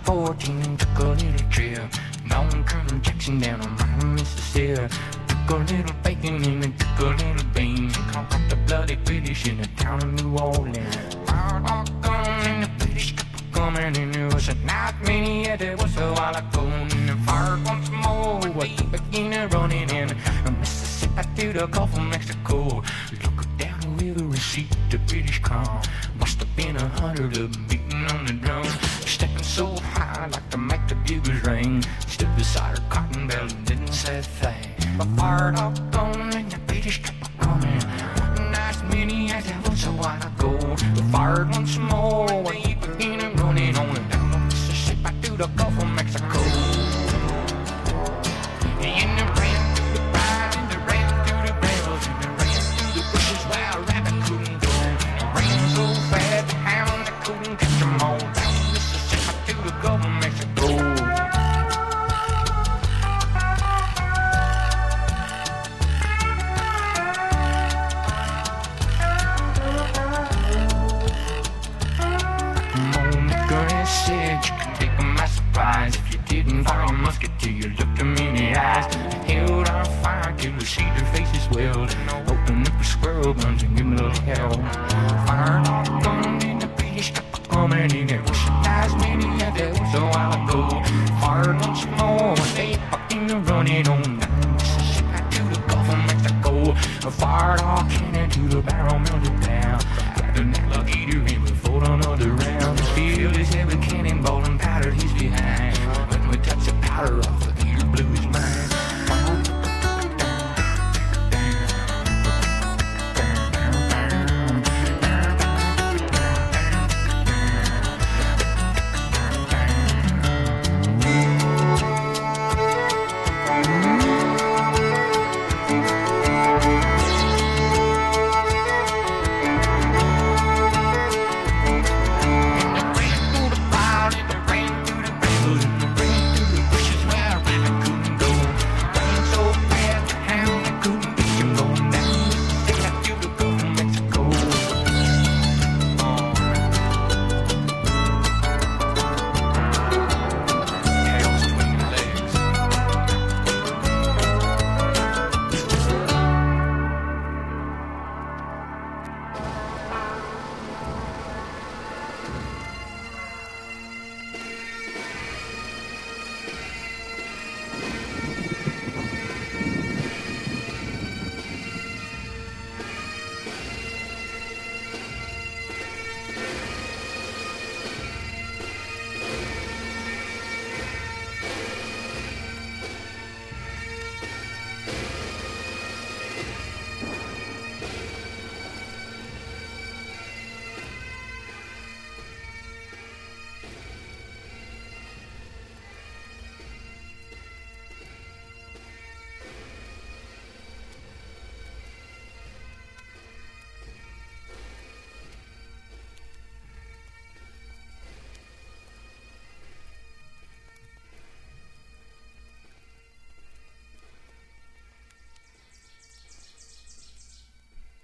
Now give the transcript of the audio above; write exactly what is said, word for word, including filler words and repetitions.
fourteen and took a little trip. Long Colonel Jackson down on my Mississippi. Took a little bacon and then took a little bean. Caught up the bloody British in the town of New Orleans. Fired off gun and the British kept coming. And it was a night many yeah, there was a while ago. And the fired once more, they began running in Mississippi to the Gulf of Mexico. Look down the river and see the British come. Must have been a hundred of them beating on the drum. Stepping so high like to make the bugles ring. Stood beside her cotton belt and didn't say a thing. But fired off gun and the British kept coming. What a nice mini as that was a while ago. But fired once more, they began running on and down the Mississippi to the Gulf of Mexico. And they ran through the briar and they ran through the brambles and they ran through the bushes where a rabbit couldn't go. They ran so fast the hound they couldn't catch them all. Down the Mississippi to the Gulf of Mexico. Said you can take them by surprise. If you didn't fire your musket till you looked them in the eyes. Held our fire till we see their faces weld. And opened up the squirrel guns and give them a little hell. Fired off gun and the British kept coming in. There was a nice many yeah, there was a while ago. Fired once more and they fucking running on down Mississippi to the Gulf of Mexico. Fired off cannon to the barrel melted down. Grabbed an alligator and we fought another round. Filled his head with cannonball and powdered his behind. When we touched the powder off, the heater blew his mind.